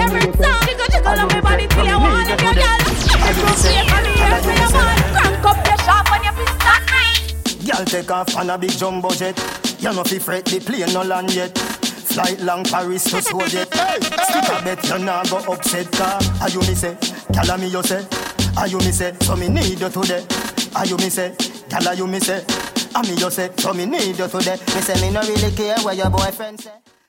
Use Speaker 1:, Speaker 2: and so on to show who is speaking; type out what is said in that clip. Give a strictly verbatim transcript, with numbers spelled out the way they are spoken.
Speaker 1: favorite song. Jiggle, jiggle up your body till you want it, your girl. Every day for the air for your man. Crank up your shop when you fist that night.
Speaker 2: Girl take off on a big jumbo jet. You know fi fret the plane no land yet. Flight long Paris to Soviet. Hey, stick a bet you nah go upset car. Are you me say? Girl me you say? Are you me say? So me need you today. Are you me say? Girl you me say? Are me you say? So me need you today. Me say me no really care what your boyfriend say.